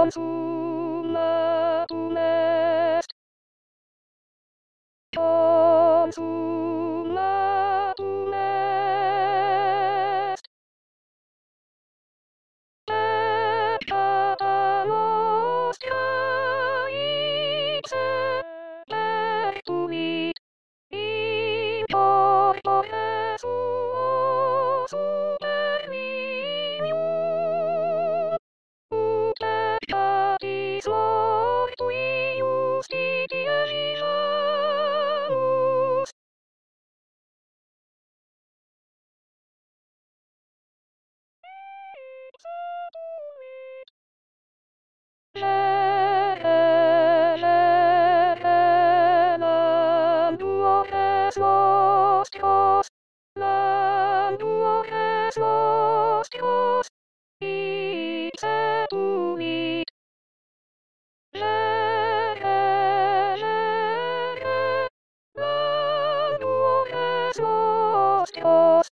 consumatum est. Consumatum est. Peccata nostra ipse pectuit, in corpore suo supervenium, ut peccatis mortui justitia vivamus. Landuores nostros, landuores nostros, ipse tuit. Landuores nostros,